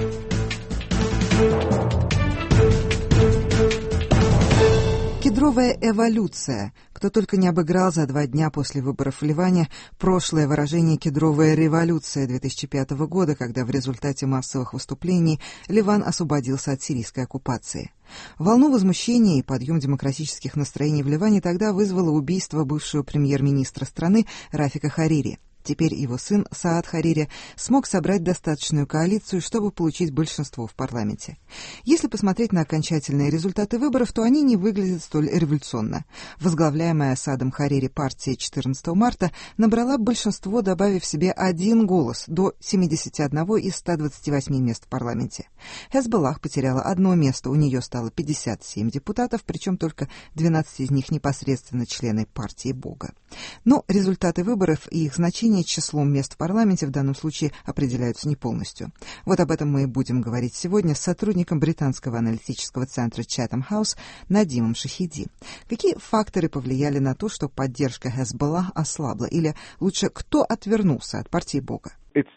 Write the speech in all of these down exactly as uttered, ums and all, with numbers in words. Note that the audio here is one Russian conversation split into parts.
Кедровая эволюция. Кто только не обыграл за два дня после выборов в Ливане прошлое выражение «кедровая революция» две тысячи пятого года, когда в результате массовых выступлений Ливан освободился от сирийской оккупации. Волну возмущения и подъем демократических настроений в Ливане тогда вызвало убийство бывшего премьер-министра страны Рафика Харири. Теперь его сын Саад Харири смог собрать достаточную коалицию, чтобы получить большинство в парламенте. Если посмотреть на окончательные результаты выборов, то они не выглядят столь революционно. Возглавляемая Саадом Харири партия четырнадцатого марта набрала большинство, добавив себе один голос до семидесяти одного из ста двадцати восьми мест в парламенте. Хезболлах потеряла одно место, у нее стало пятьдесят семь депутатов, причем только двенадцать из них непосредственно члены партии Бога. Но результаты выборов и их значение числом мест в парламенте в данном случае определяются не полностью. Вот об этом мы и будем говорить сегодня с сотрудником британского аналитического центра Chatham House Надимом Шахиди. Какие факторы повлияли на то, что поддержка Хезболлах ослабла? Или лучше, кто отвернулся от партии Бога?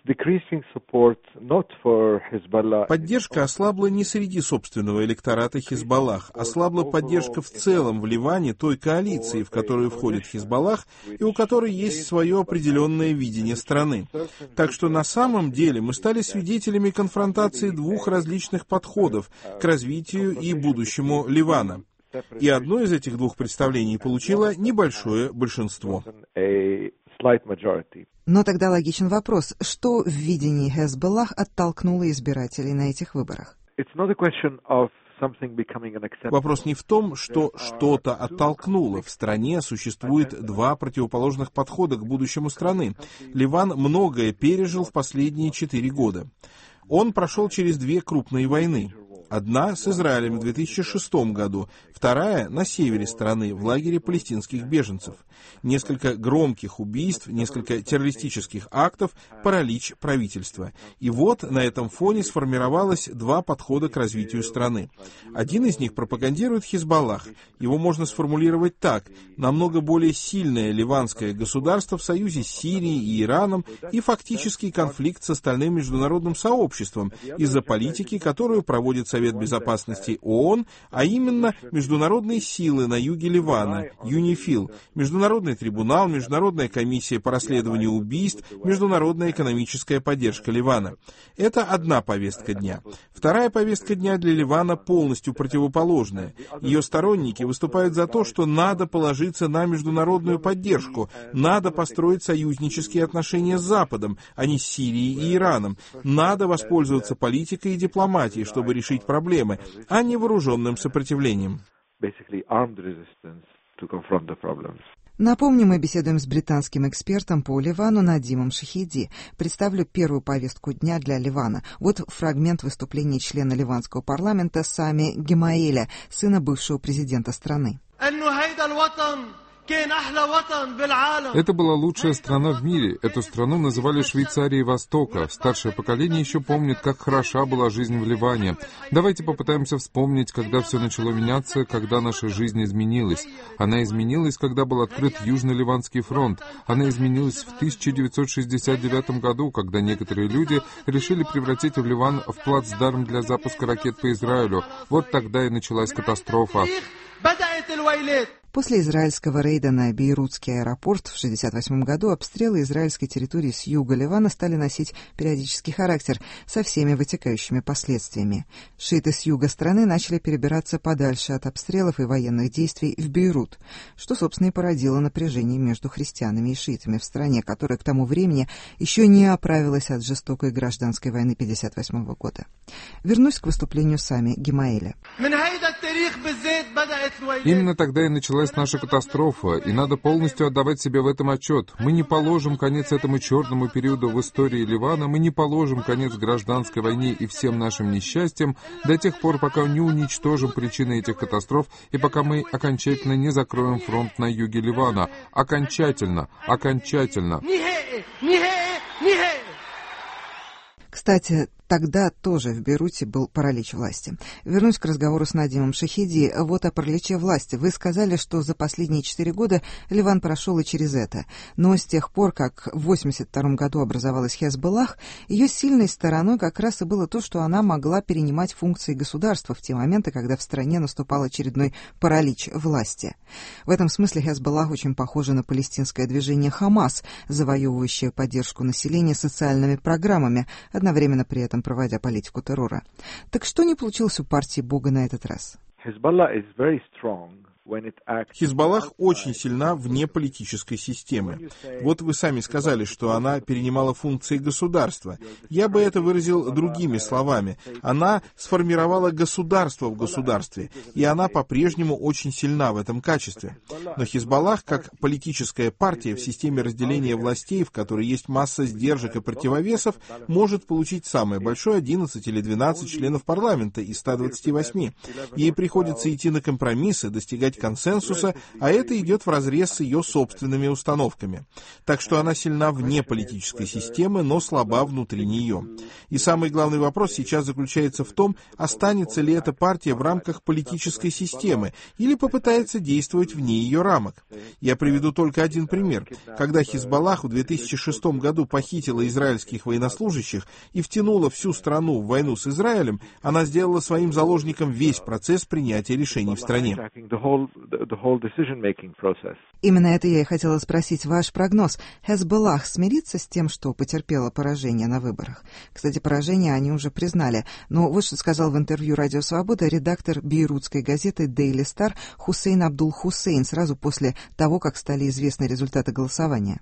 Поддержка ослабла не среди собственного электората Хизбаллах, ослабла поддержка в целом в Ливане той коалиции, в которую входит Хизбаллах и у которой есть свое определенное видение страны. Так что на самом деле мы стали свидетелями конфронтации двух различных подходов к развитию и будущему Ливана. И одно из этих двух представлений получило небольшое большинство. Но тогда логичен вопрос, что в видении Хезболлах оттолкнуло избирателей на этих выборах? Вопрос не в том, что что-то оттолкнуло. В стране существует два противоположных подхода к будущему страны. Ливан многое пережил в последние четыре года. Он прошел через две крупные войны. Одна с Израилем в две тысячи шестом году, вторая на севере страны, в лагере палестинских беженцев. Несколько громких убийств, несколько террористических актов, паралич правительства. И вот на этом фоне сформировалось два подхода к развитию страны. Один из них пропагандирует Хизбаллах. Его можно сформулировать так: намного более сильное ливанское государство в союзе с Сирией и Ираном и фактический конфликт с остальным международным сообществом из-за политики, которую проводит Совет Безопасности ООН, а именно международные силы на юге Ливана, ЮНИФИЛ, Международный трибунал, Международная комиссия по расследованию убийств, Международная экономическая поддержка Ливана. Это одна повестка дня. Вторая повестка дня для Ливана полностью противоположная. Ее сторонники выступают за то, что надо положиться на международную поддержку, надо построить союзнические отношения с Западом, а не с Сирией и Ираном, надо воспользоваться политикой и дипломатией, чтобы решить проблемы, а не вооруженным сопротивлением. Напомню, мы беседуем с британским экспертом по Ливану Надимом Шахиди. Представлю первую повестку дня для Ливана. Вот фрагмент выступления члена ливанского парламента Сами Гемаэля, сына бывшего президента страны. Это была лучшая страна в мире. Эту страну называли Швейцарией Востока. Старшее поколение еще помнит, как хороша была жизнь в Ливане. Давайте попытаемся вспомнить, когда все начало меняться, когда наша жизнь изменилась. Она изменилась, когда был открыт Южный Ливанский фронт. Она изменилась в тысяча девятьсот шестьдесят девятом году, когда некоторые люди решили превратить в Ливан в плацдарм для запуска ракет по Израилю. Вот тогда и началась катастрофа. После израильского рейда на Бейрутский аэропорт в шестьдесят восьмом году обстрелы израильской территории с юга Ливана стали носить периодический характер со всеми вытекающими последствиями. Шииты с юга страны начали перебираться подальше от обстрелов и военных действий в Бейрут, что, собственно, и породило напряжение между христианами и шиитами в стране, которая к тому времени еще не оправилась от жестокой гражданской войны пятьдесят восьмого года. Вернусь к выступлению Сами Гемаэля. Именно тогда и началась наша катастрофа, и надо полностью отдавать себе в этом отчет. Мы не положим конец этому черному периоду в истории Ливана, мы не положим конец гражданской войне и всем нашим несчастьям до тех пор, пока не уничтожим причины этих катастроф и пока мы окончательно не закроем фронт на юге Ливана. Окончательно, окончательно. Кстати, Тогда тоже в Бейруте был паралич власти. Вернусь к разговору с Надимом Шахиди. Вот о параличе власти. Вы сказали, что за последние четыре года Ливан прошел и через это. Но с тех пор, как в восемьдесят втором году образовалась Хезболлах, ее сильной стороной как раз и было то, что она могла перенимать функции государства в те моменты, когда в стране наступал очередной паралич власти. В этом смысле Хезболлах очень похожа на палестинское движение «Хамас», завоевывающее поддержку населения социальными программами, одновременно при этом проводя политику террора. Так что не получилось у партии Бога на этот раз? Хизбаллах очень сильна вне политической системы. Вот вы сами сказали, что она перенимала функции государства. Я бы это выразил другими словами. Она сформировала государство в государстве, и она по-прежнему очень сильна в этом качестве. Но Хизбаллах, как политическая партия в системе разделения властей, в которой есть масса сдержек и противовесов, может получить самое большое одиннадцать или двенадцать членов парламента из ста двадцати восьми. Ей приходится идти на компромиссы, достигать консенсуса, а это идет вразрез с ее собственными установками. Так что она сильна вне политической системы, но слаба внутри нее. И самый главный вопрос сейчас заключается в том, останется ли эта партия в рамках политической системы или попытается действовать вне ее рамок. Я приведу только один пример. Когда Хизбаллах в две тысячи шестом году похитила израильских военнослужащих и втянула всю страну в войну с Израилем, она сделала своим заложником весь процесс принятия решений в стране. Именно это я и хотела спросить. Ваш прогноз. Хезболлах смирится с тем, что потерпела поражение на выборах? Кстати, поражение они уже признали. Но вот что сказал в интервью «Радио Свобода» редактор бейрутской газеты «Дейли Стар» Хусейн Абдул-Хусейн сразу после того, как стали известны результаты голосования.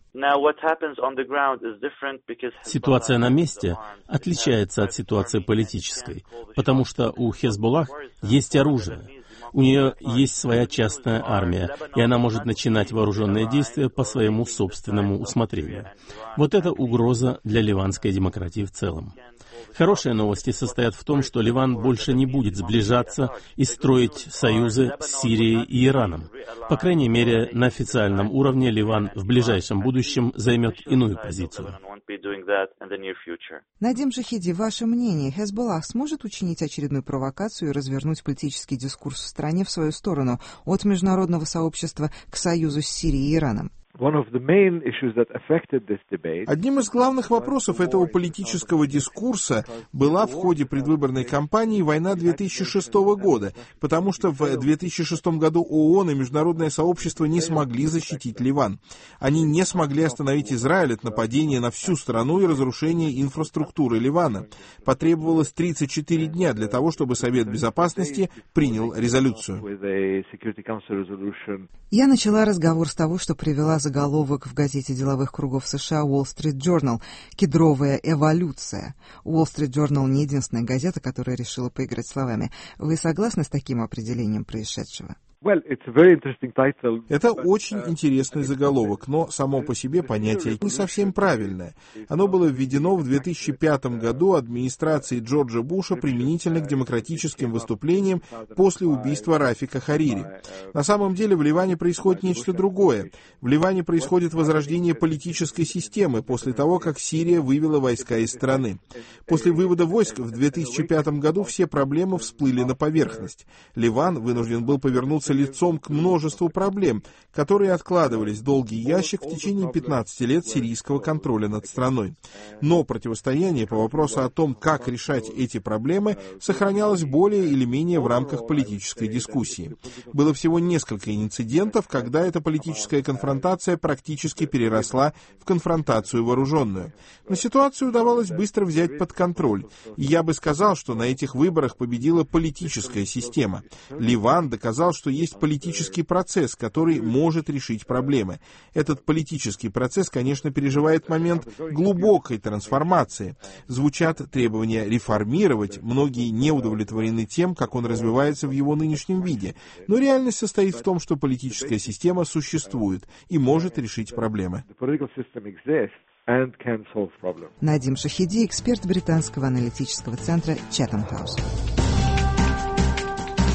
Ситуация на месте отличается от ситуации политической, потому что у Хезболлах есть оружие. У нее есть своя частная армия, и она может начинать вооруженные действия по своему собственному усмотрению. Вот это угроза для ливанской демократии в целом. Хорошие новости состоят в том, что Ливан больше не будет сближаться и строить союзы с Сирией и Ираном. По крайней мере, на официальном уровне Ливан в ближайшем будущем займет иную позицию. Надим Шахиди, ваше мнение, Хезболлах сможет учинить очередную провокацию и развернуть политический дискурс в стране в свою сторону от международного сообщества к союзу с Сирией и Ираном? Одним из главных вопросов этого политического дискурса была в ходе предвыборной кампании война две тысячи шестого года, потому что в две тысячи шестом году ООН и международное сообщество не смогли защитить Ливан. Они не смогли остановить Израиль от нападения на всю страну и разрушения инфраструктуры Ливана. Потребовалось тридцать четыре дня для того, чтобы Совет Безопасности принял резолюцию. Я начала разговор с того, что привела заголовок в газете деловых кругов США Wall Street Journal «Кедровая эволюция». Wall Street Journal не единственная газета, которая решила поиграть словами. Вы согласны с таким определением происшедшего? Это очень интересный заголовок, но само по себе понятие не совсем правильное. Оно было введено в две тысячи пятом году администрацией Джорджа Буша применительно к демократическим выступлениям после убийства Рафика Харири. На самом деле в Ливане происходит нечто другое. В Ливане происходит возрождение политической системы после того, как Сирия вывела войска из страны. После вывода войск в две тысячи пятом году все проблемы всплыли на поверхность. Ливан вынужден был повернуться лицом к множеству проблем, которые откладывались в долгий ящик в течение пятнадцати лет сирийского контроля над страной. Но противостояние по вопросу о том, как решать эти проблемы, сохранялось более или менее в рамках политической дискуссии. Было всего несколько инцидентов, когда эта политическая конфронтация практически переросла в конфронтацию вооруженную. Но ситуацию удавалось быстро взять под контроль. И я бы сказал, что на этих выборах победила политическая система. Ливан доказал, что есть политический процесс, который может решить проблемы. Этот политический процесс, конечно, переживает момент глубокой трансформации. Звучат требования реформировать, многие не удовлетворены тем, как он развивается в его нынешнем виде. Но реальность состоит в том, что политическая система существует и может решить проблемы. Надим Шахиди, эксперт британского аналитического центра Chatham House.